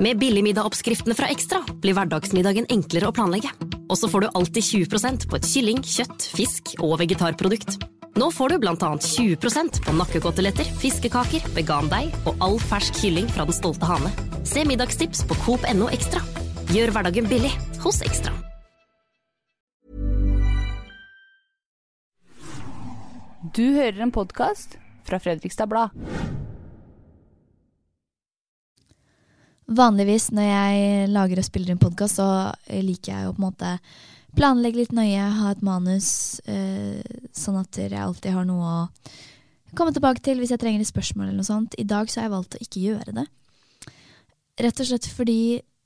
Med billigmiddagoppskriftene fra Ekstra blir hverdagsmiddagen enklere å planlegge. Og så får du alltid 20% på et kylling, kjøtt, fisk og vegetarprodukt. Nå får du blant annet 20% på nakkekoteletter, fiskekaker, vegandeig og all fersk kylling fra den stolte hane. Se middagstips på Coop.no Ekstra. Gjør hverdagen billig hos Ekstra. Du hører en podcast fra Fredrikstad Blad. Vanligvis når jeg lager og spiller en podcast, så liker jeg å på en måte planlegge litt nøye, ha et manus, sånn at jeg alltid har noe å komme tilbake til hvis jeg trenger et spørsmål eller noe sånt. I dag så har jeg valgt å ikke gjøre det. Rett og slett fordi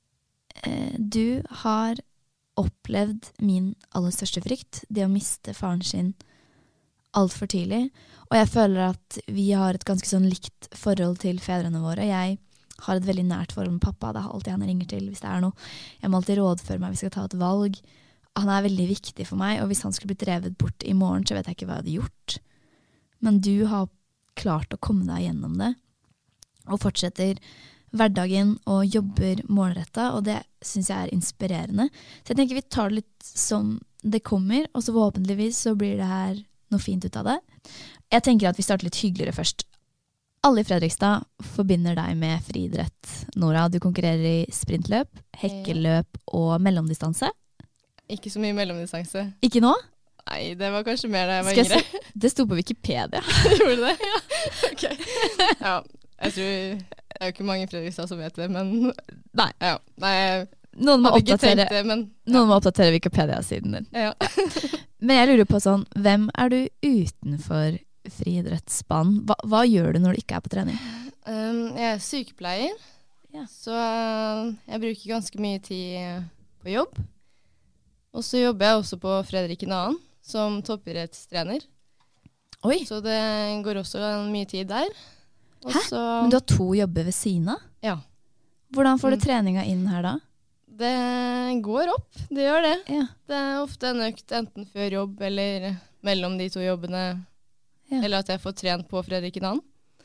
du har opplevd min aller største frykt, det å miste faren sin alt for tidlig. Og jeg føler at vi har et ganske sånn likt forhold til fedrene våre. Jeg har et veldig nært forhold med pappa. Det er alltid han ringer til hvis det er noe. Jeg må alltid rådføre meg hvis jeg skal ta et valg. Han er veldig viktig for meg, og hvis han skulle blitt drevet bort i morgen, så vet jeg ikke hva jeg hadde gjort. Men du har klart å komme deg gjennom det, og fortsetter hverdagen og jobber målrettet, og det synes jeg er inspirerende. Så jeg tenker vi tar det litt som det kommer, og så forhåpentligvis så blir det her noe fint ut av det. Jeg tenker at vi starter litt hyggeligere først. Alle i Fredrikstad forbinder deg med friidrett, Nora. Du konkurrerer i sprintløp, hekkeløp og mellomdistanse. Ikke så mye mellomdistanse. Ikke nå? Nei, det var kanskje mer da jeg var yngre. Det sto på Wikipedia. Gjorde det? Ja. Ok. Ja, jeg tror det er jo ikke mange i Fredrikstad som vet det, men nei. Ja, nei, noen må oppdatere, det, men, ja. Noen må oppdatere Wikipedia-siden din. Ja. Men jeg lurer på sånn, hvem er du utenfor friidrettsbanen? Hva gjør du når du ikke er på trening? Jeg er sykepleier, så jeg bruker ganske mye tid på jobb. Og så jobber jeg også på Fredriken 2. som toppidrettstrener. Oi! Så det går også mye tid der. Hæ? Men du har 2 jobber ved siden av? Ja. Hvordan får du treninga inn her da? Det går opp, det gjør det. Ja. Det er ofte en økt enten før jobb eller mellom de 2 jobbene. Ja. Eller at jeg får trent på Fredriken 2.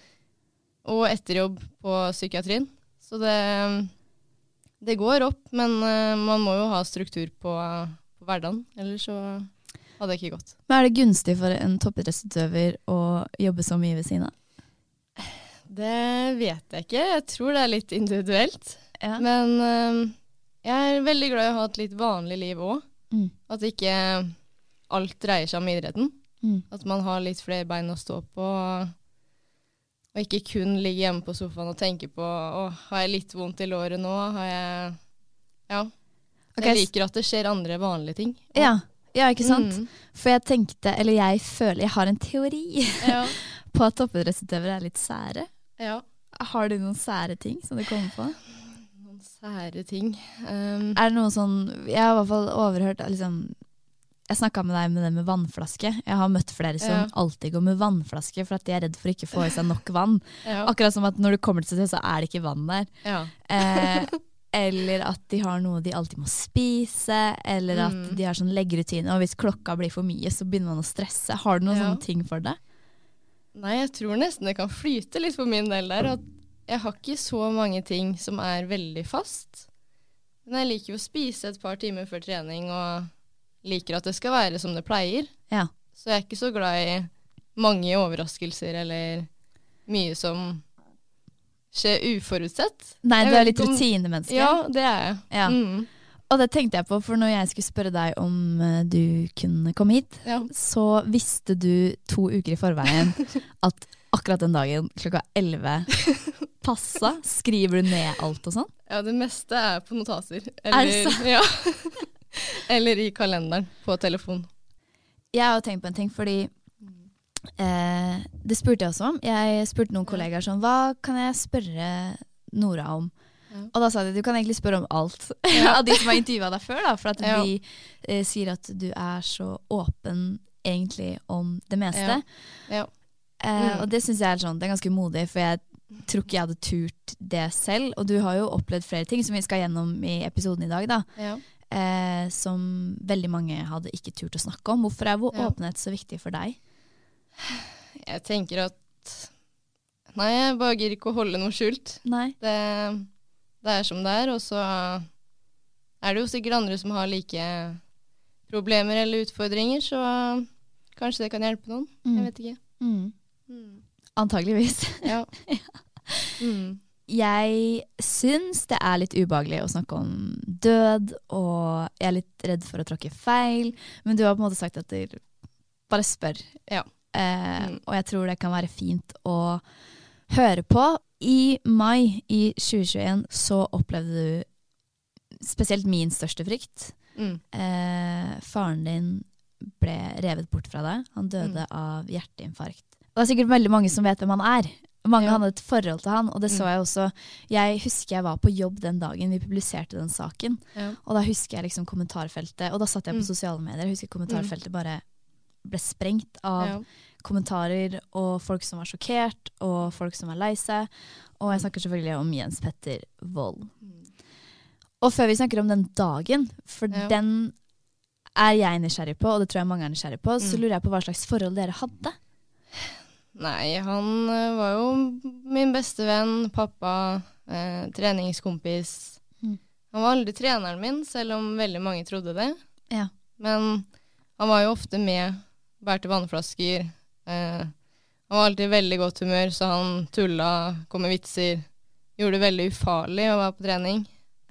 Og etter jobb på psykiatrien. Så det går opp, men man må jo ha struktur på hverdagen, ellers så hadde det ikke gått. Men er det gunstig for en toppidrettsutøver å jobbe så mye ved siden av? Det vet jeg ikke. Jeg tror det er litt individuelt. Ja. Men jeg er veldig glad i å ha et litt vanlig liv også. At ikke alt dreier seg om idretten. At man har litt flere bein å stå på, og ikke kun ligge hjemme på sofaen og tenke på, har jeg litt vondt i låret nå? Har jeg... Ja. Okay. Jeg liker at det skjer andre vanlige ting. Ja, ikke sant? For jeg tenkte, eller jeg føler, jeg har en teori på at toppidrettsutøvere er litt sære. Ja. Har du noen sære ting som du kommer på? Noen sære ting? Er det noe sånn, jeg har i hvert fall overhørt, liksom, jeg snakket med deg med det med vannflaske. Jeg har møtt flere som alltid går med vannflaske for at de er redd for ikke å få i seg nok vann. Akkurat som at når du kommer til seg, så er det ikke vann der. Eller at de har noe de alltid må spise, eller at de har sånn leggerutine, og hvis klokka blir for mye, så begynner man å stresse. Har du noen sånne ting for det? Nei, jeg tror nesten det kan flyte litt for min del der, at jeg har ikke så mange ting som er veldig fast. Men jeg liker jo å spise et par timer før trening, og liker at det skal være som det pleier. Ja. Så jeg er ikke så glad i mange overraskelser, eller mye som skjer uforutsett. Nei, du er litt rutinemenneske. Ja, det er jeg. Ja. Og det tenkte jeg på, for når jeg skulle spørre deg om du kunne komme hit, så visste du 2 uker i forveien at akkurat den dagen klokka 11 passa. Skriver du ned alt og sånn? Ja, det meste er på notater. Eller, eller i kalenderen på telefon. Jeg har jo tenkt på en ting, fordi det spurte jeg også om. Jeg spurte noen kollegaer sånn, hva kan jeg spørre Nora om? Og da sa de, du kan egentlig spørre om alt av de som har intervjuet deg før, da, for at de sier at du er så åpen egentlig om det meste. Og det synes jeg er sånn, det er ganske modig, for jeg tror ikke jeg hadde turt det selv, og du har jo opplevd flere ting som vi skal gjennom i episoden i dag da, som veldig mange hadde ikke turt å snakke om. Hvorfor er åpenhet så viktig for deg? Jeg tenker at nei, jeg bare gir ikke å holde noe skjult. Nei. det som det og så det jo sikkert andre som har like problemer eller utfordringer, så kanskje det kan hjelpe noen. Jeg vet ikke. Antageligvis. Ja. Jeg synes det litt ubehagelig å snakke om død, og jeg litt redd for å tråkke feil, men du har på en måte sagt at du bare spør. Ja. Og jeg tror det kan være fint å høre på. I mai i 2021 så opplevde du spesielt min største frykt. Faren din ble revet bort fra deg. Han døde av hjerteinfarkt. Og det sikkert veldig mange som vet hvem han Mange hadde et forhold til han, og det så jeg også. Jeg husker jeg var på jobb den dagen vi publiserte den saken, og da husker jeg liksom kommentarfeltet, og da satt jeg på sosiale medier. Jeg husker kommentarfeltet bare ble sprengt av kommentarer og folk som var sjokkert, og folk som var lei seg. Og jeg snakker selvfølgelig om Jens Petter Wold. Og før vi snakker om den dagen, for den jeg nysgjerrig på, og det tror jeg mange nysgjerrig på, så lurer jeg på hva slags forhold dere hadde. Nei, han var jo min beste venn, pappa, treningskompis. Han var aldri treneren min, selv om veldig mange trodde det. Ja. Men han var jo ofte med, bærte vannflasker. Han var alltid i veldig godt humør, så han tulla, kom med vitser. Gjorde det veldig ufarlig å være på trening.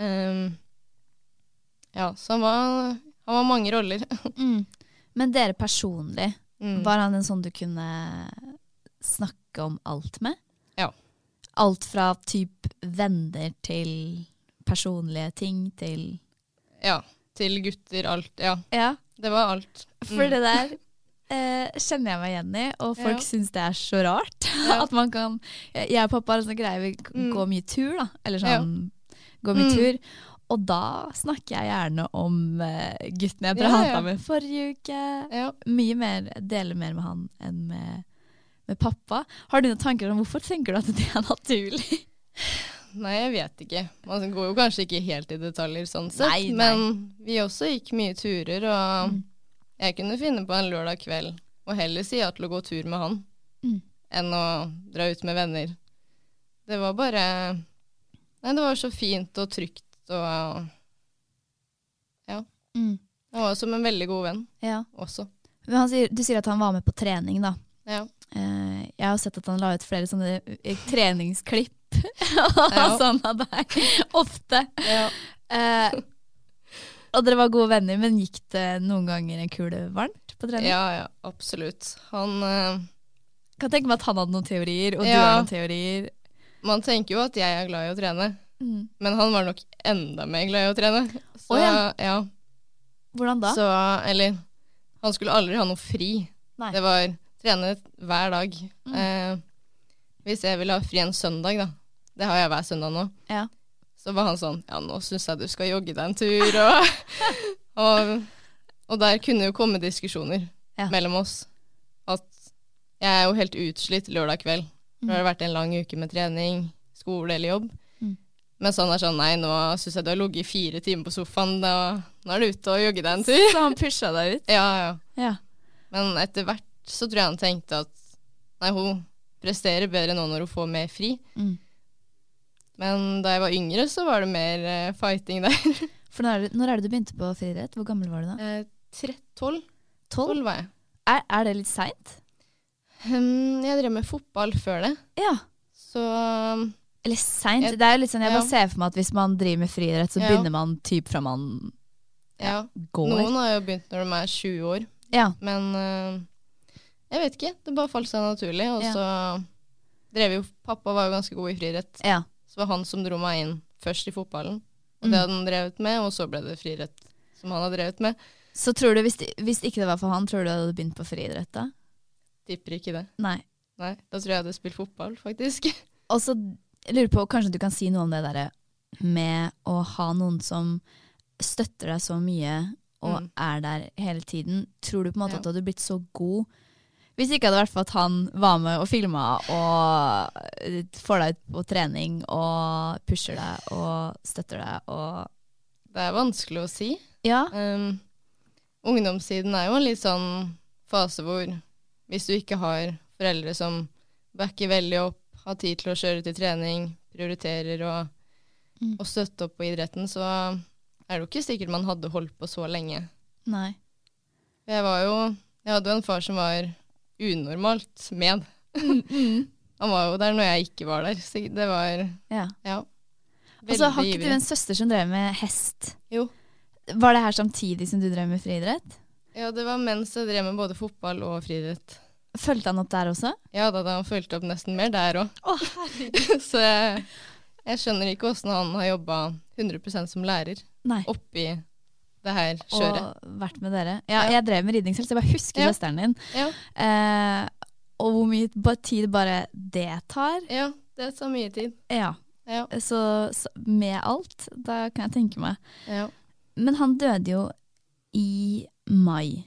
Ja, så han var mange roller. Men dere personlig, var han en sånn du kunne snakke om alt med? Ja. Alt fra typ venner til personlige ting til... Ja, til gutter, alt, ja. Ja. Det var alt. For det der kjenner jeg meg igjen i, og folk synes det så rart. At man kan... Jeg og pappa har en sånn greie, vi går mye tur da, eller sånn, går mye tur. Og da snakker jeg gjerne om gutten jeg pratet med forrige uke. Mye mer, deler mer med han enn med pappa. Har du noen tanker om hvorfor tenker du at det naturlig? Nei, jeg vet ikke. Man går jo kanskje ikke helt i detaljer sånn sett, men vi også gikk mye turer, og jeg kunne finne på en lørdag kveld og heller si ja til å gå tur med han enn å dra ut med venner. Det var bare... Nei, det var så fint og trygt, og ja. Han var som en veldig god venn også. Men du sier at han var med på trening da. Ja. Jeg har sett at han la ut flere sånne treningsklipp og sånne der, ofte. Og dere var gode venner, men gikk det noen ganger en kule varmt på trening? Ja, absolutt. Han... Kan tenke meg at han hadde noen teorier, og du har noen teorier. Man tenker jo at jeg glad i å trene, men han var nok enda mer glad i å trene. Så, Hvordan da? Så, eller, han skulle aldri ha noe fri. Nei. Det var trene hver dag. Hvis jeg ville ha fri en søndag da, det har jeg hver søndag nå, så var han sånn, ja, nå synes jeg du skal jogge deg en tur, og der kunne jo komme diskusjoner mellom oss, at jeg jo helt utslitt lørdag kveld. Det har vært en lang uke med trening, skole eller jobb. Mens han sånn, nei, nå synes jeg du har ligget 4 timer på sofaen, nå du ute og jogge deg en tur. Så han pushet deg ut? Ja. Men etter hvert så tror jeg han tenkte at nei, hun presterer bedre nå når hun får mer fri. Men da jeg var yngre så var det mer fighting der. For når det du begynte på friidrett? Hvor gammel var du da? 12. 12 var jeg. Er det litt sent? Jeg drev med fotball før det. Ja. Så... Eller sent. Det jo litt sånn, jeg bare ser for meg at hvis man driver med friidrett, så begynner man typ fra man går. Noen har jo begynt når de er 20 år. Ja. Men jeg vet ikke, det bare falt seg naturlig. Og så drev jo, pappa var jo ganske god i friidrett. Ja. Så var han som dro meg inn først i fotballen. Og det hadde han drevet med, og så ble det friidrett som han hadde drevet med. Så tror du, hvis ikke det var for han, tror du du hadde begynt på friidrett da? Tipper ikke det. Nei, da tror jeg hadde spilt fotball, faktisk. Og så jeg lurer på, kanskje du kan si noe om det der med å ha noen som støtter deg så mye og der hele tiden. Tror du på en måte at du hadde blitt så god hvis ikke hadde vært for at han var med og filmet og får deg ut på trening og pusher deg og støtter deg? Og det vanskelig å si. Ja. Ungdomstiden jo en litt sånn fase hvor hvis du ikke har foreldre som backer veldig opp, har tid til å kjøre til trening, prioriterer og og støtte opp på idretten, så er det jo ikke sikkert man hadde holdt på så lenge. Nei. Jeg hadde jo en far som var unormalt med. Han var jo der når jeg ikke var der, så det var, Og så har ikke du en søster som drev med hest? Jo. Var det her samtidig som du drev med friidrett? Ja, det var mens jeg drev med både fotball og friidrett. Følte han opp der også? Ja, da han fulgte opp nesten mer der også. Så jeg skjønner ikke hvordan han har jobbet 100% som lærer oppi det her kjøret. Og vært med dere. Ja, jeg drev med ridning selv, så jeg bare husker søsteren din. Ja. Og hvor mye tid bare det tar. Ja, det tar mye tid. Ja. Så med alt, da kan jeg tenke meg. Ja. Men han døde jo i mai.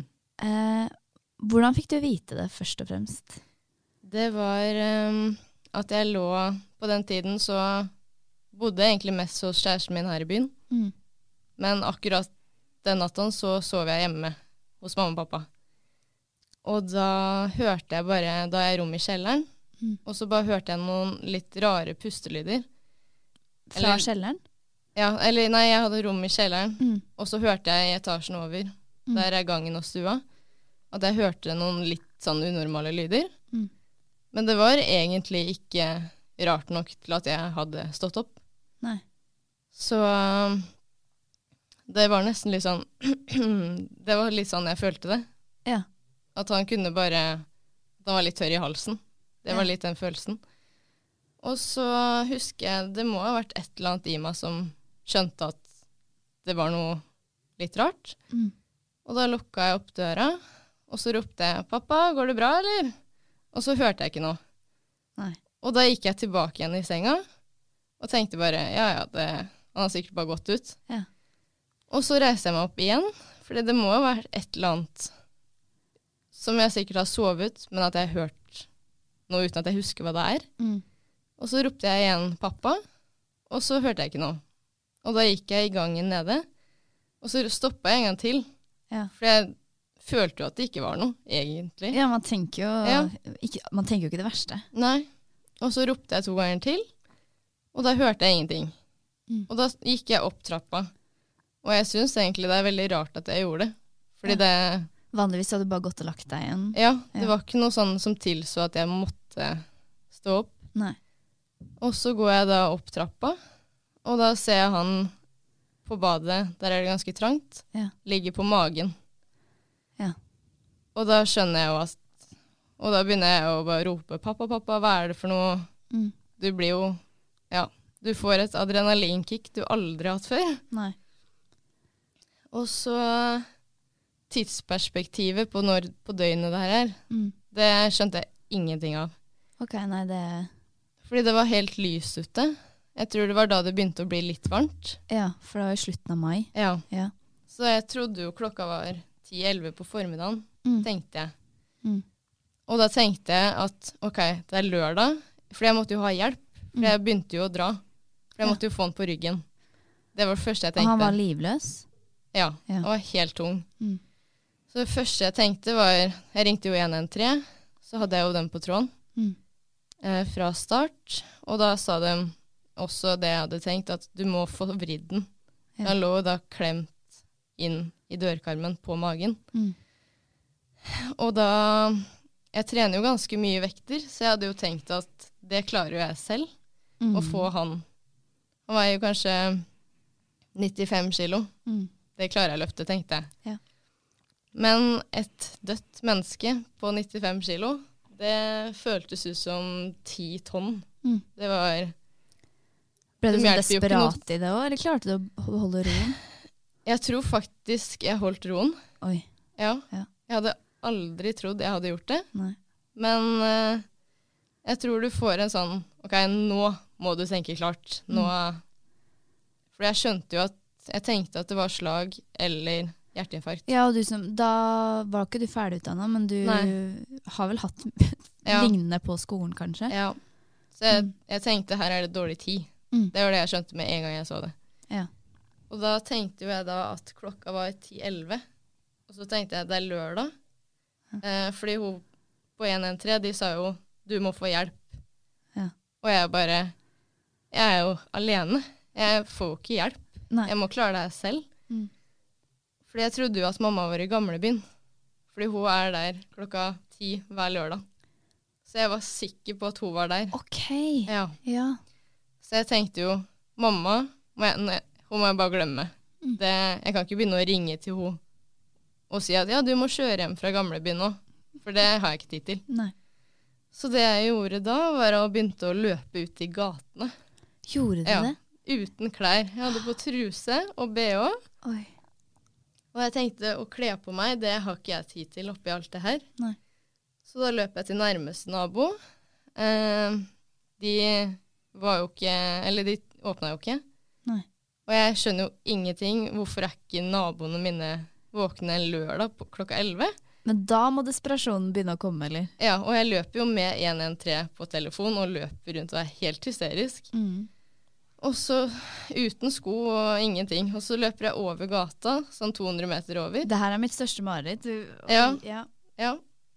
Hvordan fikk du vite det først og fremst? Det var at jeg lå på den tiden, så bodde jeg egentlig mest hos kjæresten min her i byen. Men akkurat den natten så sov jeg hjemme hos mamma og pappa. Og da hørte jeg bare, da jeg i rom i kjelleren, og så bare hørte jeg noen litt rare pustelyder. Fra kjelleren? Ja, eller nei, jeg hadde rom i kjelleren, og så hørte jeg i etasjen over, der er gangen og stua, at jeg hørte noen litt sånn unormale lyder. Men det var egentlig ikke rart nok til at jeg hadde stått opp. Nei. Så det var nesten litt sånn, det var litt sånn jeg følte det. Ja. At han kunne bare, at han var litt tørr i halsen. Det var litt den følelsen. Og så husker jeg, det må ha vært et eller annet i meg som skjønte at det var noe litt rart. Og da lukket jeg opp døra, og så ropte jeg, «Pappa, går det bra, eller?» Og så hørte jeg ikke noe. Nei. Og da gikk jeg tilbake igjen i senga, og tenkte bare, han har sikkert bare gått ut. Ja. Og så reiste jeg meg opp igjen, for det må ha vært et eller annet som jeg sikkert har sovet, men at jeg har hørt noe uten at jeg husker hva det er. Og så ropte jeg igjen pappa, og så hørte jeg ikke noe. Og da gikk jeg i gangen nede, og så stoppet jeg en gang til. Ja. For jeg følte jo at det ikke var noe, egentlig. Ja, man tenker jo ikke det verste. Nei. Og så ropte jeg 2 ganger til, og da hørte jeg ingenting. Og da gikk jeg opp trappa. Og jeg synes egentlig det er veldig rart at jeg gjorde det. Fordi det... Vanligvis hadde du bare gått og lagt deg igjen. Ja, det var ikke noe sånn som tilså at jeg måtte stå opp. Nei. Og så går jeg da opp trappa, og da ser jeg han på badet, der er det ganske trangt, ligger på magen. Ja. Og da skjønner jeg jo at, og da begynner jeg å bare rope, pappa, pappa, hva er det for noe? Du blir jo, du får et adrenalinkick du aldri har hatt før. Nei. Og så tidsperspektivet på døgnet det her er, det skjønte jeg ingenting av. Ok, nei, det... Fordi det var helt lyst ute. Jeg tror det var da det begynte å bli litt varmt. Ja, for det var i slutten av mai. Ja. Så jeg trodde jo klokka var 10-11 på formiddagen, tenkte jeg. Og da tenkte jeg at, ok, det er lørdag, for jeg måtte jo ha hjelp. For jeg begynte jo å dra. For jeg måtte jo få den på ryggen. Det var det første jeg tenkte. Og han var livløs? Ja, han var helt tung. Så det første jeg tenkte var, jeg ringte jo 113, så hadde jeg jo den på tråden fra start, og da sa de også det jeg hadde tenkt, at du må få vridd den. Jeg lå da klemt inn i dørkarmen på magen. Og da, jeg trener jo ganske mye vekter, så jeg hadde jo tenkt at det klarer jo jeg selv, å få han. Han var jo kanskje 95 kilo. Det klarer jeg å løfte, tenkte jeg. Ja. Men et dødt menneske på 95 kilo, det føltes ut som 10 tonn. Det var... Ble du så desperat i det også, eller klarte du å holde roen? Jeg tror faktisk jeg holdt roen. Oi. Ja. Jeg hadde aldri trodd jeg hadde gjort det. Nei. Men jeg tror du får en sånn, ok, nå må du tenke klart. Nå, for jeg skjønte jo at jeg tenkte at det var slag eller hjerteinfarkt. Ja, og da var ikke du ferdigutdannet, men du har vel hatt lignende på skolen, kanskje? Ja, så jeg tenkte her er det dårlig tid. Det var det jeg skjønte med en gang jeg så det. Ja. Og da tenkte jeg da at klokka var 10-11, og så tenkte jeg det er lørdag. Fordi hun på 113, de sa jo, du må få hjelp. Ja. Og jeg er jo alene. Jeg får jo ikke hjelp. Nei. Jeg må klare det her selv. Fordi jeg trodde jo at mamma var i gamlebyen. Fordi hun er der 10:00 hver lørdag. Så jeg var sikker på at hun var der. Ok. Ja. Ja. Så jeg tenkte jo, mamma, hun må jeg bare glemme. Jeg kan ikke begynne å ringe til hun og si at ja, du må kjøre hjem fra gamlebyen nå. For det har jeg ikke tid til. Nei. Så det jeg gjorde da, var å begynne å løpe ut i gatene. Gjorde du det? Uten klær. Jeg hadde på truse og BH. Oi. Og jeg tenkte å kle på meg, det har ikke jeg tid til oppi alt det her. Nei. Så da løp jeg til nærmeste nabo. De var jo ikke, eller de åpnet jo ikke. Nei. Og jeg skjønner jo ingenting. Hvorfor er ikke naboene mine våkne en lørdag på 11:00? Men da må desperasjonen begynne å komme, eller? Ja, og jeg løper jo med 113 på telefon og løper rundt og er helt hysterisk. Og så uten sko og ingenting. Og så løper jeg over gata, sånn 200 meter over. Det her er mitt største mareritt. Ja.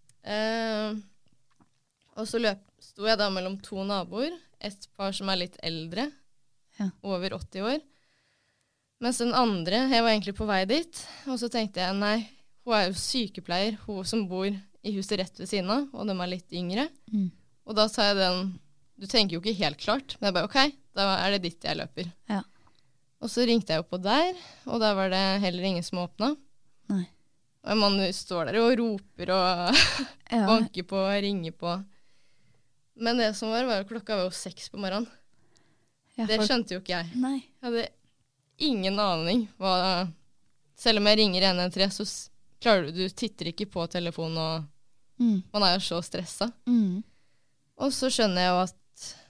Og så sto jeg da mellom to naboer. Et par som er litt eldre, over 80 år. Mens den andre, jeg var egentlig på vei dit. Og så tenkte jeg, nei, hun er jo sykepleier, hun som bor i huset rett ved siden av, og de er litt yngre. Og da sa jeg den, du tenker jo ikke helt klart, men jeg bare, ok, da er det dit jeg løper. Ja. Og så ringte jeg jo på der, og der var det heller ingen som åpnet. Nei. Og en mann står der og roper og banker på og ringer på. Men det som var klokka var jo 6 på morgenen. Ja, det skjønte jo ikke jeg. Nei. Jeg hadde ingen aning. Selv om jeg ringer 113, så klarer du titter ikke på telefonen, og man er jo så stresset. Og så skjønner jeg jo at,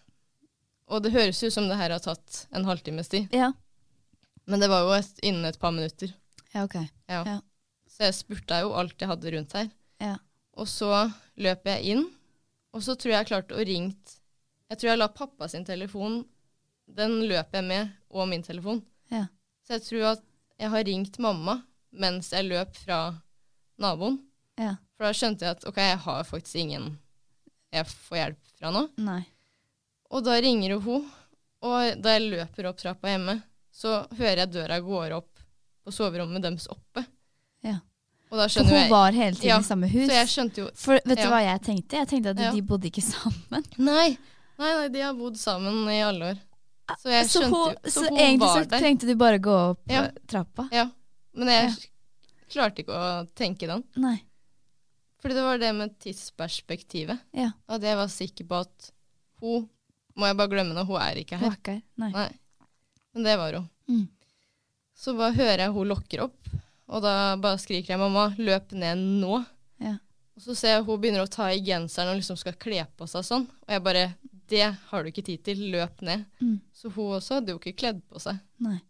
og det høres ut som det her har tatt en halvtimes tid. Ja. Men det var jo innen et par minutter. Ja, ok. Ja. Så jeg spurte jo alt jeg hadde rundt her. Ja. Og så løp jeg inn, og så tror jeg klarte å ringe. Jeg tror jeg la pappa sin telefon, den løp jeg med, og min telefon. Ja. Så jeg tror at jeg har ringt mamma mens jeg løp fra naboen. Ja. For da skjønte jeg at ok, jeg har faktisk ingen jeg får hjelp fra nå. Nei. Og da ringer jo hun, og da jeg løper opp trappa hjemme, så hører jeg døra går opp på soverommet deres oppe. Ja. Og da For skjønner hun var hele tiden i samme hus. Så jeg skjønte jo... For vet du hva jeg tenkte? Jeg tenkte at de bodde ikke sammen. Nei, de har bodd sammen i alle år. Så jeg skjønte jo... Så egentlig så trengte du bare gå opp trappa? Ja, men jeg klarte ikke å tenke den. Nei. Fordi det var det med tidsperspektivet. Ja. At jeg var sikker på at hun må jeg bare glemme når hun er ikke her. Hun er ikke her, nei. Men det var hun. Så bare hører jeg hun lokker opp, og da bare skriker jeg, mamma, løp ned nå. Ja. Og så ser jeg hun begynner å ta i genseren og liksom skal kle på seg sånn. Og jeg bare, det har du ikke tid til, løp ned. Så hun også hadde jo ikke kledd på seg. Nei.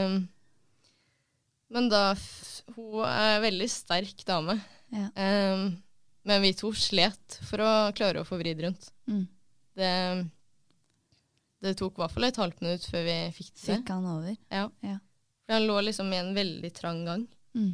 Men da, hun er en veldig sterk dame. Ja. Men vi to slet for å klare å få vridd rundt. Det tok i hvert fall et halvt minutt før vi fikk det. Fikk han over? Ja. For han lå liksom i en veldig trang gang.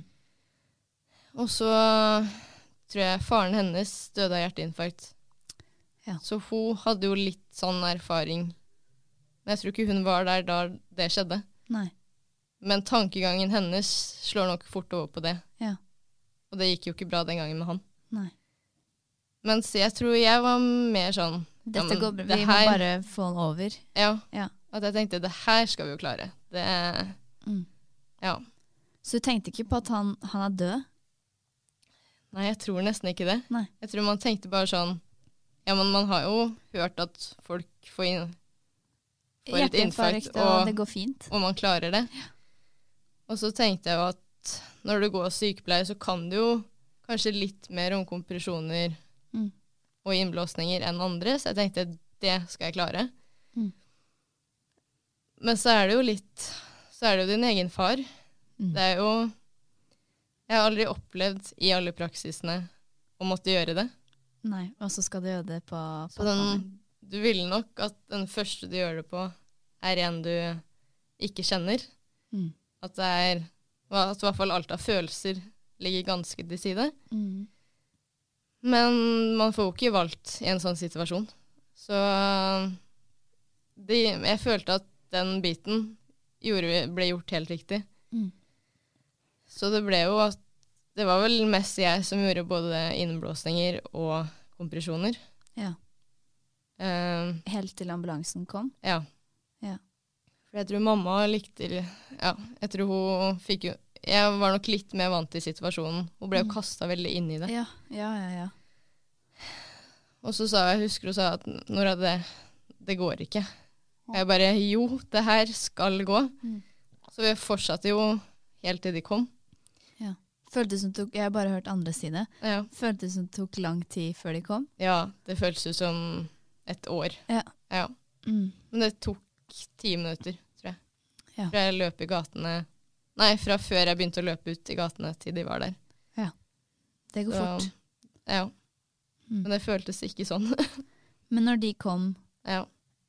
Og så tror jeg faren hennes døde av hjerteinfarkt. Ja. Så hun hadde jo litt sånn erfaring. Men jeg tror ikke hun var der da det skjedde. Nei. Men tankegangen hennes slår nok fort over på det. Ja. Og det gikk jo ikke bra den gangen med han. Nei. Mens jeg tror jeg var mer sånn dette går bra, vi må bare få den over. Ja. At jeg tenkte, det her skal vi jo klare. Det ja. Så du tenkte ikke på at han er død? Nei, jeg tror nesten ikke det. Nei. Jeg tror man tenkte bare sånn, ja, men man har jo hørt at folk får et infarkt, og det går fint. Og man klarer det. Ja. Og så tenkte jeg jo at når du går sykepleier, så kan du jo kanskje litt mer om kompresjoner og innblåsninger enn andre, så jeg tenkte det skal jeg klare. Men så er det jo din egen far. Det er jo, jeg har aldri opplevd i alle praksisene å måtte gjøre det. Nei, og så skal du gjøre det på du vil nok at den første du gjør det på er en du ikke kjenner. At det er, at i hvert fall alt av følelser ligger ganske til side. Men man får jo ikke valgt i en sånn situasjon. Så jeg følte at den biten ble gjort helt riktig. Mm. Så det ble jo at det var vel mest jeg som gjorde både innblåsninger og kompresjoner. Ja. Helt til ambulansen kom? Ja. Ja. For jeg tror mamma likte, ja, jeg tror hun fikk jo, jeg var nok litt mer vant til situasjonen. Hun ble jo kastet veldig inn i det. Ja. Og så husker hun sa at Nora, det går ikke. Og jeg bare, jo, det her skal gå. Mm. Så vi fortsatte jo helt til de kom. Ja. Føltes som jeg har bare hørt andre si det. Ja. Føltes som det tok lang tid før de kom? Ja, det føltes ut som et år. Ja. Ja. Mm. Men det tok 10 minutter, tror jeg. Ja. Fra jeg løp i gatene. Nei, fra før jeg begynte å løpe ut i gatene til de var der. Ja. Det går fort. Ja. Mm. Men det føltes ikke sånn. Men når de kom, Ja.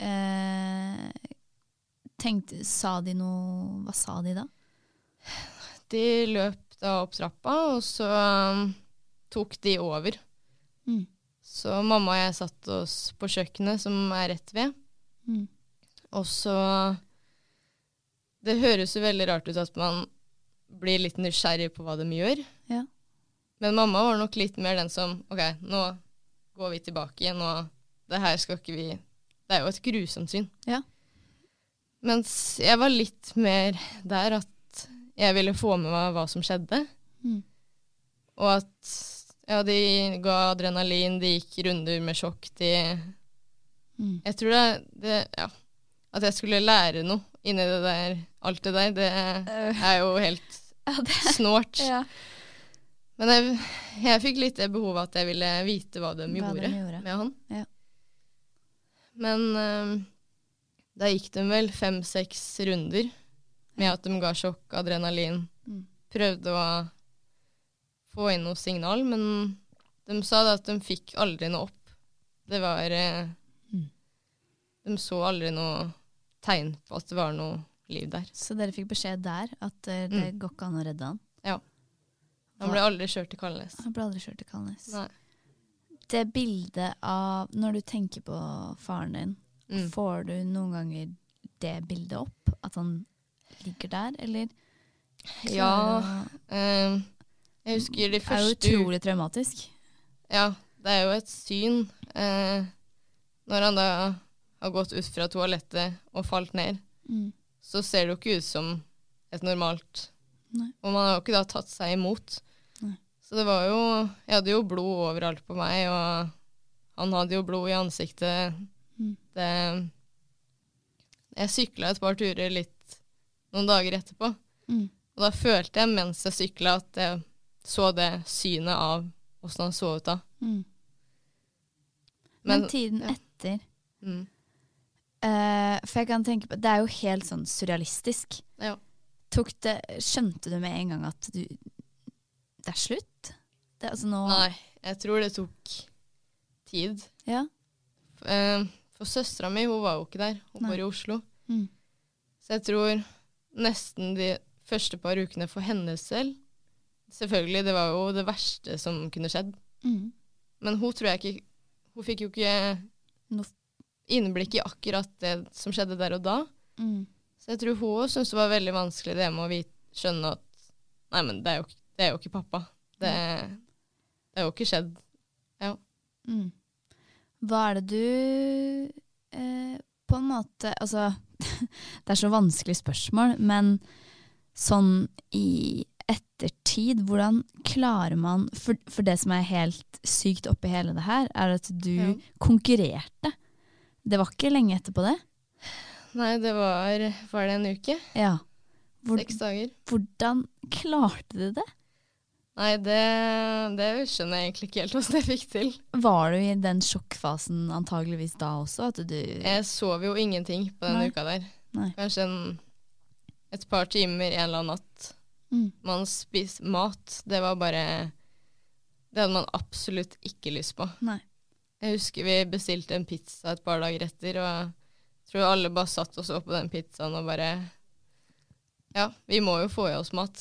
sa de noe, hva sa de da? De løp da opp trappa, og så tok de over. Mm. Så mamma og jeg satt oss på kjøkkenet, som rett ved. Mm. Og så, det høres jo veldig rart ut at man blir litt nysgjerrig på hva de gjør. Ja. Men mamma var nok litt mer den som, ok, nå går vi tilbake igjen, og det her skal ikke vi, det jo et grusomt syn. Ja. Mens jeg var litt mer der at jeg ville få med meg hva som skjedde. Mm. Og at, ja, de ga adrenalin, de gikk runder med sjokk, jeg tror ja, at jeg skulle lære noe inni det der, alt det der, det jo helt snårt. Ja. Men jeg fikk litt det behovet at jeg ville vite hva de gjorde med han. Ja. Men da gikk de vel 5-6 runder med at de ga sjokk, adrenalin. Prøvde å få inn noe signal, men de sa da at de fikk aldri noe opp. Det var de så aldri noe tegn på at det var noe liv der. Så dere fikk beskjed der at det går ikke an å redde han? Ja. Han ble aldri kjørt til Kalnes. Han ble aldri kjørt til Kalnes. Nei. Det bildet av, når du tenker på faren din, får du noen ganger det bildet opp? At han ligger der, eller? Ja. Jeg husker de første... Det jo utrolig traumatisk. Ja, det jo et syn. Når han da har gått ut fra toalettet og falt ned, så ser det jo ikke ut som et normalt. Nei. Og man har jo ikke da tatt seg imot. Nei. Så det var jo, jeg hadde jo blod overalt på meg, og han hadde jo blod i ansiktet. Jeg syklet et par turer noen dager etterpå. Og da følte jeg mens jeg syklet at jeg så det synet av hvordan han så ut da. Men tiden etter, for jeg kan tenke på, det jo helt sånn surrealistisk. Ja. Skjønte du med en gang at det slutt? Altså nå... Nei, jeg tror det tok tid. Ja. For søstera mi, hun var jo ikke der. Hun bor i Oslo. Så jeg tror nesten de første par ukene for hennes selv, selvfølgelig, det var jo det verste som kunne skjedd. Men hun tror jeg ikke, hun fikk jo ikke innblikk i akkurat det som skjedde der og da. Så jeg tror hun også syntes det var veldig vanskelig det med å skjønne at nei, men det er jo ikke pappa. Det er jo ikke skjedd. Ja. Hva det du på en måte, altså det så vanskelig spørsmål, men sånn i ettertid, hvordan klarer man, for det som helt sykt oppi hele det her, at du konkurrerte. Det var ikke lenge etterpå det? Nei, det var det en uke? Ja. 6 dager. Hvordan klarte du det? Nei, det skjønner jeg egentlig ikke helt hvordan jeg fikk til. Var du i den sjokkfasen antageligvis da også? At du... Jeg sov jo ingenting på den uka der. Nei. Kanskje et par timer en eller annen natt. Man spiste mat. Det var bare... Det hadde man absolutt ikke lyst på. Nei. Jeg husker vi bestilte en pizza et par dager etter, og jeg tror alle bare satt og så på den pizzaen og bare... Ja, vi må jo få i oss mat.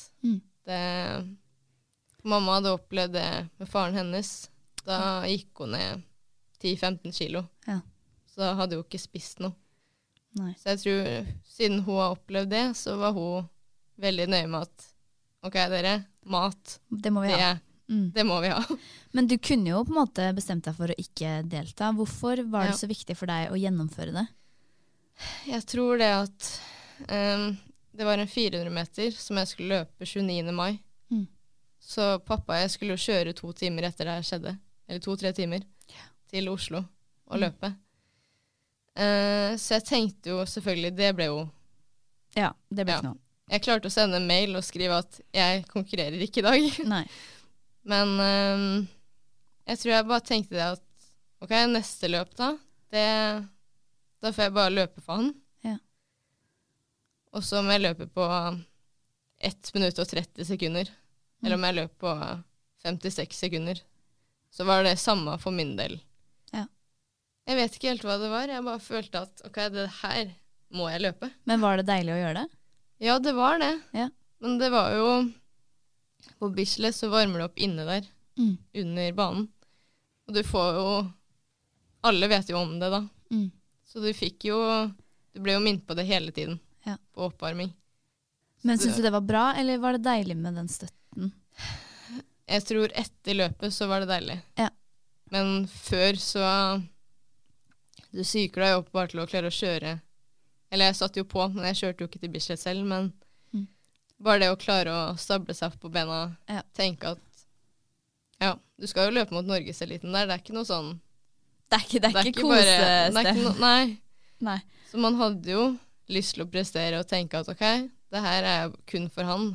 Mamma hadde opplevd det med faren hennes. Da gikk hun ned 10-15 kilo. Ja. Så da hadde hun ikke spist noe. Nei. Så jeg tror, siden hun har opplevd det, så var hun veldig nøye med at ok, dere, mat, Det må vi ha. det må vi ha. Men du kunne jo på en måte bestemt deg for å ikke delta. Hvorfor var det så viktig for deg å gjennomføre det? Jeg tror det at det var en 400 meter som jeg skulle løpe 29. mai. Så pappa og jeg skulle jo kjøre 2 timer etter det her skjedde, eller 2-3 timer, til Oslo og løpe. Så jeg tenkte jo selvfølgelig, det ble jo... Ja, det ble ikke noe. Jeg klarte å sende en mail og skrive at jeg konkurrerer ikke i dag. Nei. Men jeg tror jeg bare tenkte det at ok, neste løp da, da får jeg bare løpe for han. Ja. Og så må jeg løpe på 1 minutt og 30 sekunder. Eller om jeg løp på 56 sekunder. Så var det samme for min del. Ja. Jeg vet ikke helt hva det var. Jeg bare følte at ok, det her må jeg løpe. Men var det deilig å gjøre det? Ja, det var det. Ja. Men det var jo... På Bislett så varmer det opp inne der, under banen. Og du får jo... Alle vet jo om det da. Så du fikk jo... Du ble jo minnet på det hele tiden. Ja. På oppvarming. Men synes du det var bra, eller var det deilig med den støtten? Jeg tror etter løpet så var det deilig. Ja. Men før så... Du syker deg opp bare til å klare å kjøre. Eller jeg satt jo på, men jeg kjørte jo ikke til Bislett selv, men bare det å klare å stable seg opp på bena, tenke at ja, du skal jo løpe mot Norgeseliten der, det er ikke noe sånn... Det er ikke kosested. Nei. Så man hadde jo lyst til å prestere og tenke at ok, det her er kun for han,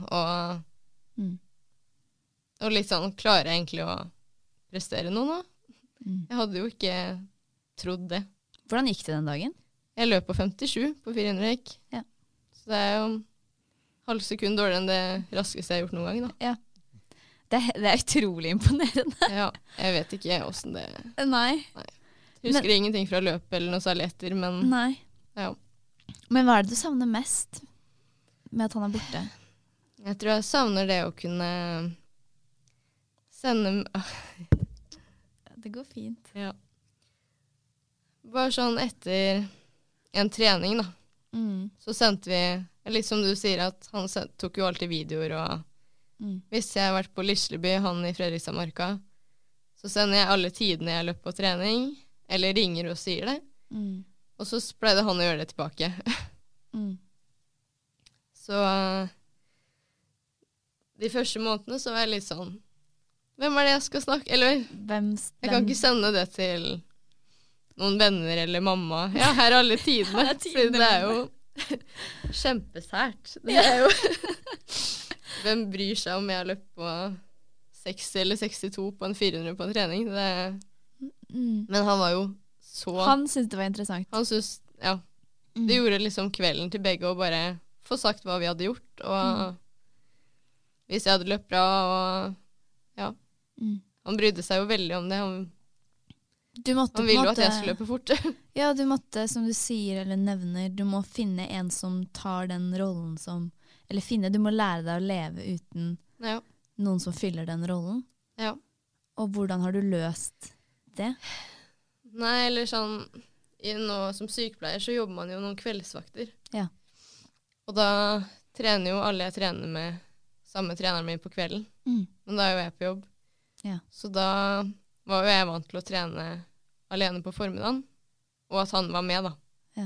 og litt sånn, klarer jeg egentlig å prestere noe nå? Jeg hadde jo ikke trodd det. Hvordan gikk det den dagen? Jeg løp på 57 på 400 gikk. Ja. Så det er jo halv sekund dårligere enn det raskeste jeg har gjort noen gang da. Ja. Det er utrolig imponerende. Ja, jeg vet ikke hvordan det... Nei. Husker ingenting fra løpet eller noe særlig etter, men... Nei. Ja. Men hva er det du savner mest med at han er borte? Jeg tror jeg savner det å kunne sende... Det går fint. Ja. Bare sånn etter en trening da, så sendte vi, litt som du sier, at han tok jo alltid videoer, og hvis jeg har vært på Lisleby, han i Fredrikstadmarka, så sender jeg alle tidene jeg løper på trening, eller ringer og sier det, og så pleide han å gjøre det tilbake. Så de første månedene så var jeg litt sånn, hvem er det jeg skal snakke, eller jeg kan ikke sende det til noen venner eller mamma. Ja, her er alle tidene. Fordi det er jo kjempesært. Det er jo hvem bryr seg om jeg har løpt på 60 eller 62 på en 400 på en trening? Men han var jo så... Han syntes det var interessant. Han syntes, ja. Det gjorde liksom kvelden til begge å bare få sagt hva vi hadde gjort, og hvis jeg hadde løpt bra, og ja. Han brydde seg jo veldig om det. Han ville jo at jeg skulle løpe fort. Ja, du måtte, som du sier eller nevner, du må finne en som tar den rollen som, eller du må lære deg å leve uten noen som fyller den rollen. Ja. Og hvordan har du løst det? Nei, eller sånn, nå som sykepleier så jobber man jo noen kveldsvakter. Ja. Og da trener jo alle jeg trener med samme treneren min på kvelden. Men da er jo jeg på jobb. Ja. Så da var jo jeg vant til å trene alene på formiddagen, og at han var med da. Ja.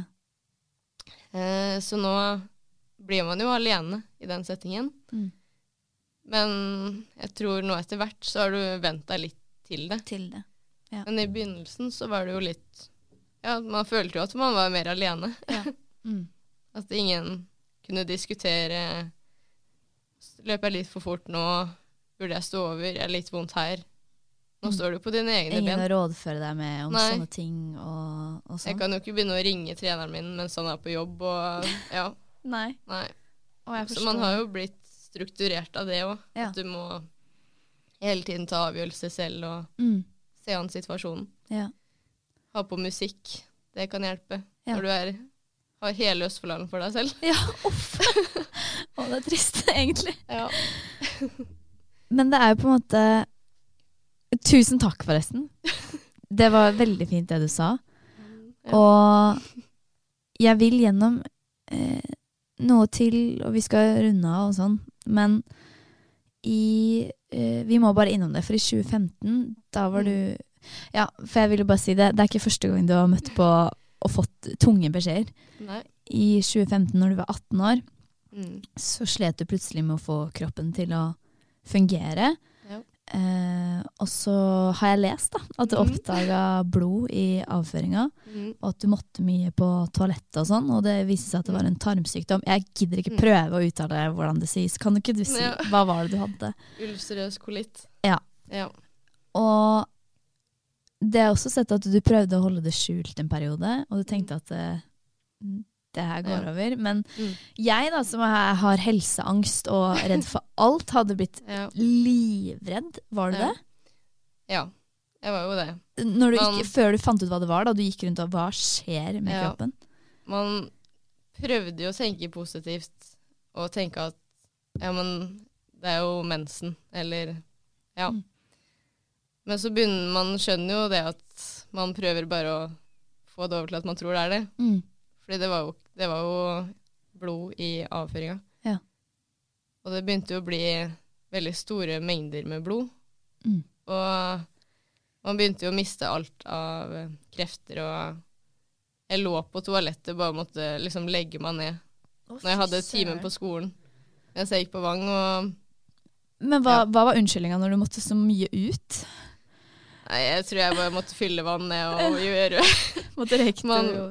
Så nå blir man jo alene i den settingen. Men jeg tror nå etter hvert så har du vent deg litt til det. Ja. Men i begynnelsen så var det jo litt, ja, man følte jo at man var mer alene. Ja. At ingen kunne diskutere, løper jeg litt for fort nå, burde jeg stå over, jeg er litt vondt her. Nå står du på dine egne ben. Ingen å rådføre deg med om sånne ting og sånn. Jeg kan jo ikke begynne å ringe treneren min mens han er på jobb, og ja. Nei. Så man har jo blitt strukturert av det også. Ja. At du må hele tiden ta avgjørelser selv og se an situasjonen. Ja. Ha på musikk, det kan hjelpe. Ja. Når du har hele Østfoldland for deg selv. Ja, uff. Det er trist, egentlig. Ja. Men det er jo på en måte... Tusen takk forresten. Det var veldig fint det du sa. Ja. Og jeg vil gjennom noe til, og vi skal runde av og sånn, men vi må bare innom det, for i 2015, da var du, ja, for jeg ville bare si det, det er ikke første gang du har møtt på og fått tunge beskjeder. Nei. I 2015, når du var 18 år, så slet du plutselig med å få kroppen til å fungere. Ja. Og så har jeg lest da, at du oppdaget blod i avføringa, og at du måtte mye på toalettet og sånn, og det viste seg at det var en tarmsykdom. Jeg gidder ikke prøve å uttale hvordan det sies. Kan ikke du si, hva var det du hadde? Ulcerøs kolitt. Ja. Og det har også sett at du prøvde å holde det skjult en periode, og du tenkte at det her går over. Men jeg da, som har helseangst og redd for alt, hadde blitt livredd. Var du det? Ja, jeg var jo det. Når du før du fant ut hva det var, da du gikk rundt og hva skjer med kroppen? Man prøvde jo å tenke positivt og tenke at ja, men det er jo mensen, eller ja. Men så begynner man skjønner jo det at man prøver bare å få det over til at man tror det er det. Fordi det var jo blod i avføringa. Ja. Og det begynte jo å bli veldig store mengder med blod. Og man begynte jo å miste alt av krefter, og jeg lå på toalettet, bare måtte liksom legge meg ned. Når jeg hadde timen på skolen, mens jeg gikk på Vang. Men hva var unnskyldningen når du måtte så mye ut? Nei, jeg tror jeg bare måtte fylle vann ned og gjøre. Måtte rekte.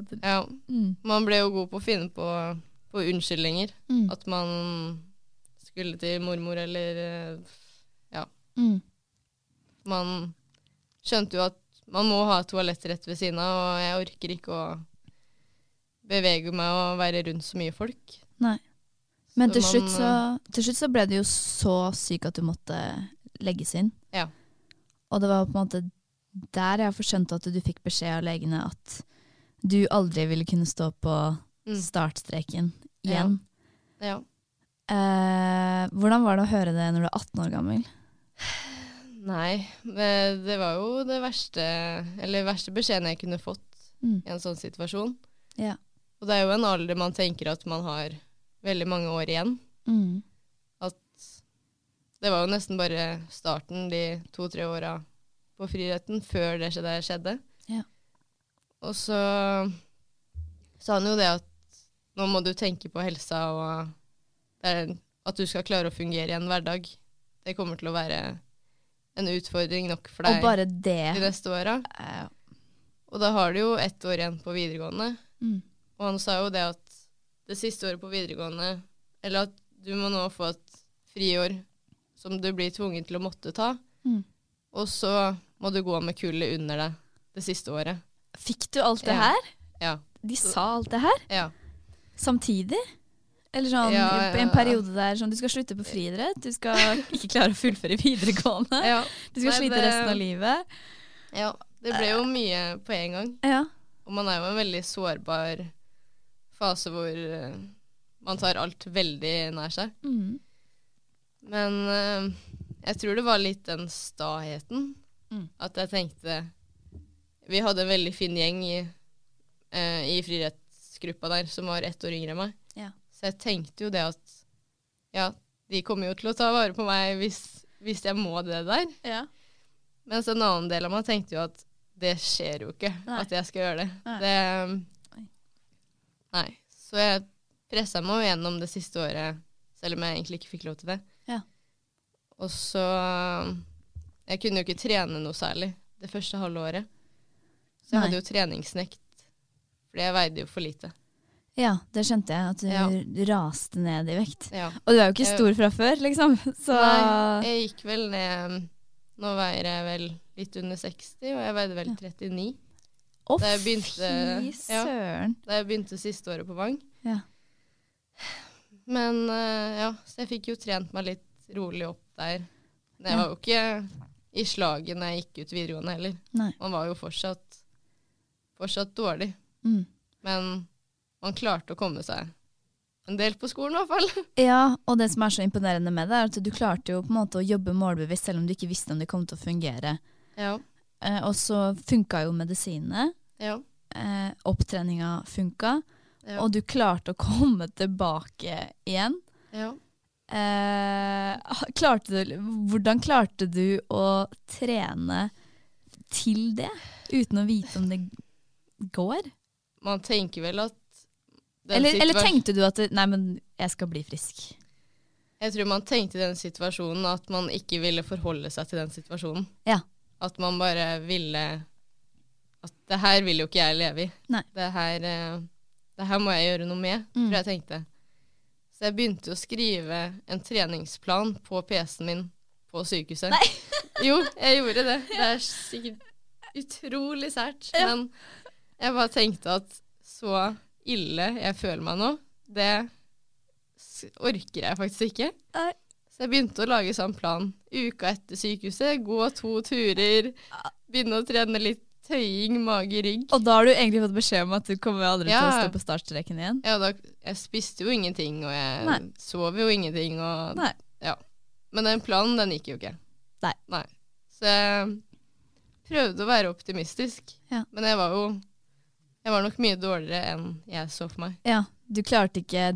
Man ble jo god på å finne på unnskyldninger. At man skulle til mormor, eller ja. Man skjønte jo at man må ha toalett rett ved siden av, og jeg orker ikke å bevege meg og være rundt så mye folk. Nei. Men til slutt så ble det jo så syk at du måtte legges inn. Ja. Og det var på en måte der jeg forskjønte at du fikk beskjed av legene at du aldri ville kunne stå på startstreken igjen. Ja. Hvordan var det å høre det når du er 18 år gammel? Nei, det var jo det verste beskjeden jeg kunne fått i en sånn situasjon. Ja. Og det er jo en alder man tenker at man har veldig mange år igjen. At det var jo nesten bare starten, de 2-3 åra på friretten, før det skjedde. Ja. Og så sa han jo det at nå må du tenke på helsa, og at du skal klare å fungere i en hverdag. Det kommer til å være en utfordring nok for deg og bare det. De neste åra. Og da har du jo 1 år igjen på videregående. Og han sa jo det at det siste året på videregående, eller at du må nå få et friår som du blir tvunget til å måtte ta, og så må du gå med kullet under deg det siste året. Fikk du alt det her? Ja. De sa alt det her? Ja. Samtidig? Eller sånn i en periode der sånn, du skal slutte på friidrett, du skal ikke klare å fullføre videregående, du skal slite resten av livet. Ja, det ble jo mye på en gang. Ja. Og man er jo en veldig sårbar fase hvor man tar alt veldig nær seg. Men jeg tror det var litt den staheten, at jeg tenkte, vi hadde en veldig fin gjeng i friidrettsgruppa der, som var 1 år yngre enn meg. Ja. Så jeg tenkte jo det at, ja, de kommer jo til å ta vare på meg hvis jeg må det der. Ja. Mens en annen del av meg tenkte jo at det skjer jo ikke, at jeg skal gjøre det. Nei. Så jeg presset meg jo gjennom det siste året, selv om jeg egentlig ikke fikk lov til det. Ja. Og så jeg kunne jo ikke trene noe særlig det første halve året. Så jeg hadde jo treningsnekt, fordi jeg veide jo for lite. Ja, det skjønte jeg, at du raste ned i vekt. Ja. Og du er jo ikke stor fra før, liksom. Så nei, jeg gikk vel ned, nå veier jeg vel litt under 60, og jeg veide vel 39. Fy søren. Da jeg begynte siste året på Vang. Ja. Men så jeg fikk jo trent meg litt rolig opp der. Men jeg var jo ikke i slaget når jeg gikk ut videregående heller. Nei. Man var jo fortsatt dårlig. Men man klarte å komme seg en del på skolen i hvert fall. Ja, og det som er så imponerende med det, er at du klarte jo på en måte å jobbe målbevisst, selv om du ikke visste om det kom til å fungere. Ja. Og så funka jo medisinene. Ja. Opptreninga funka. og du klarte å komme tilbake igjen. Ja. Hvordan klarte du å trene til det, uten å vite om det går? Man tenker vel at eller tenkte du at nei, men jeg skal bli frisk? Jeg tror man tenkte i den situasjonen at man ikke ville forholde seg til den situasjonen. Ja. At man bare ville at det her vil jo ikke jeg leve i. Nei. Det her må jeg gjøre noe med, tror jeg tenkte. Så jeg begynte å skrive en treningsplan på PC-en min på sykehuset. Nei. Jo, jeg gjorde det. Det er sikkert utrolig sært, men jeg bare tenkte at så ille jeg føler meg nå, det orker jeg faktisk ikke. Nei. Så jeg begynte å lage sånn plan. Uka etter sykehuset, gå 2 turer, begynne å trene litt tøying, mage, rygg. Og da har du egentlig fått beskjed om at du kommer aldri til å stå på startstreken igjen? Ja, jeg spiste jo ingenting, og jeg sov jo ingenting. Og, ja. Men den planen, den gikk jo ikke. Nei. Så jeg prøvde å være optimistisk, men jeg var nok mye dårligere enn jeg så for meg. Ja, du klarte ikke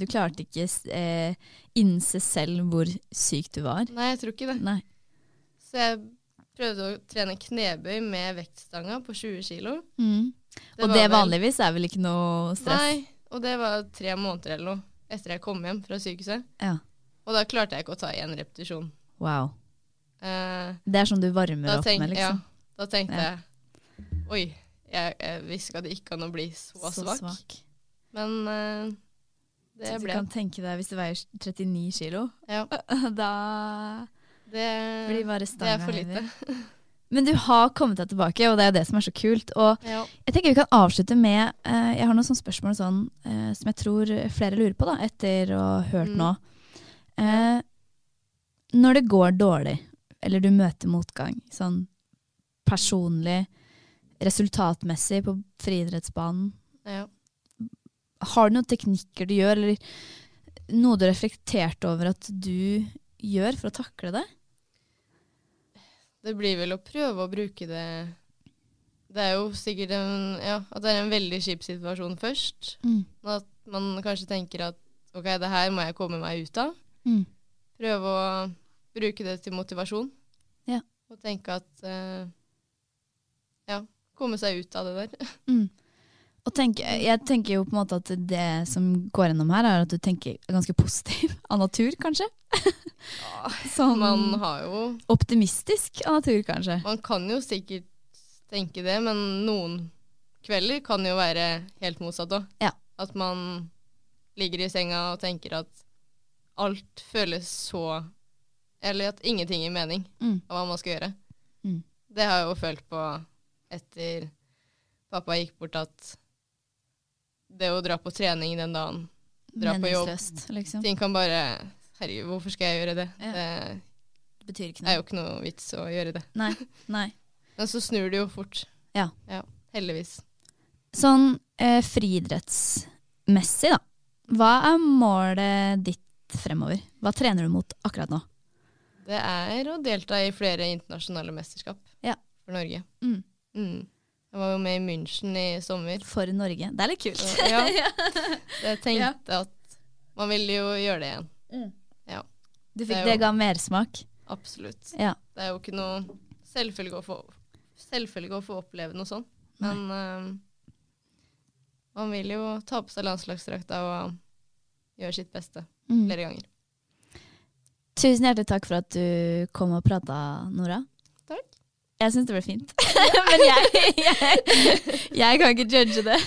innse selv hvor syk du var? Nei, jeg tror ikke det. Nei. Så jeg prøvde å trene knebøy med vektstanga på 20 kilo. Og det vanligvis er vel ikke noe stress? Nei, og det var 3 måneder eller noe etter jeg kom hjem fra sykehuset. Ja. Og da klarte jeg ikke å ta 1 repetisjon. Wow. Det er sånn du varmer opp med, liksom? Ja, da tenkte jeg, oi, jeg visste at det ikke kan å bli så svak. Men det ble. Du kan tenke deg hvis du veier 39 kilo, da blir bare stanga. Det er for lite. Men du har kommet deg tilbake, og det er det som er så kult. Og jeg tenker vi kan avslutte med, jeg har noen sånne spørsmål som jeg tror flere lurer på da, etter å ha hørt nå. Når det går dårlig, eller du møter motgang, sånn personlig, resultatmessig på friidrettsbanen, har du noen teknikker du gjør, eller noe du har reflektert over at du gjør for å takle det? Det blir vel å prøve å bruke det. Det er jo sikkert at det er en veldig kjip situasjon først. At man kanskje tenker at ok, det her må jeg komme meg ut av. Prøve å bruke det til motivasjon. Og tenke at komme seg ut av det der. Og jeg tenker jo på en måte at det som går gjennom her er at du tenker ganske positiv av natur, kanskje? Sånn man har jo optimistisk av natur, kanskje? Man kan jo sikkert tenke det, men noen kvelder kan jo være helt motsatt også. Ja. At man ligger i senga og tenker at alt føles så, eller at ingenting gir mening av hva man skal gjøre. Det har jeg jo følt på etter pappa gikk bort, at det å dra på trening den dagen, dra på jobb, liksom. Ting kan bare, herregud, hvorfor skal jeg gjøre det? Det betyr ikke noe. Det er jo ikke noe vits å gjøre det. Nei. Men så snur det jo fort. Ja, heldigvis. Sånn friidrettsmessig da, hva er målet ditt fremover? Hva trener du mot akkurat nå? Det er å delta i flere internasjonale mesterskap for Norge. Jeg var jo med i München i sommer. For Norge. Det er litt kult. Så, jeg tenkte at man ville jo gjøre det igjen. Det ga mersmak? Absolutt. Ja. Det er jo ikke noe selvfølge å få oppleve noe sånt. Men man vil jo ta på seg landslagsdrakta og gjøre sitt beste flere ganger. Tusen hjertelig takk for at du kom og pratet, Nora. Takk. Jeg synes det ble fint. Men jeg kan ikke judge det.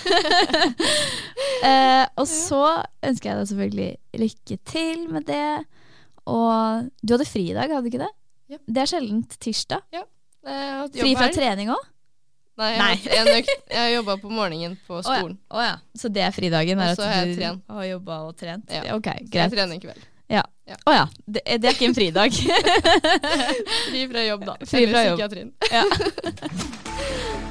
Og så ønsker jeg deg selvfølgelig lykke til med det. Og du hadde fri i dag, hadde du ikke det? Ja. Det er sjeldent tirsdag. Ja. Fri fra trening også? Nei, jeg har jobbet på morgenen på skolen. Så det er fridagen? Og så har jeg trent. Har jobbet og trent? Ja. Ok, greit. Så jeg trener i kveld. Det er ikke en fridag. Fri fra jobb da. Fri fra jobb. Psykiatrien. Ja.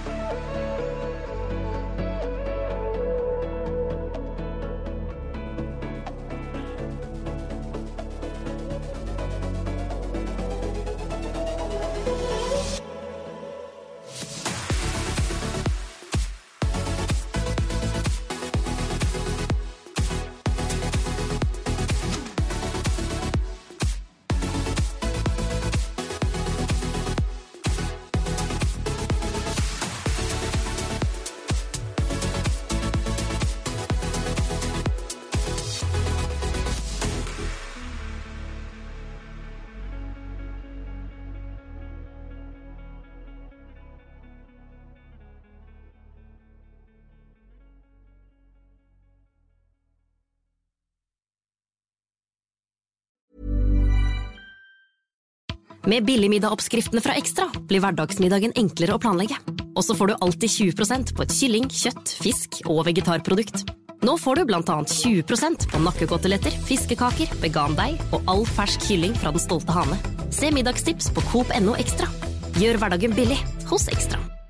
Med billigmiddagoppskriftene fra Ekstra blir hverdagsmiddagen enklere å planlegge. Og så får du alltid 20% på et kylling, kjøtt, fisk og vegetarprodukt. Nå får du blant annet 20% på nakkekoteletter, fiskekaker, vegandeig og all fersk kylling fra den stolte hane. Se middagstips på Coop.no Ekstra. Gjør hverdagen billig hos Ekstra.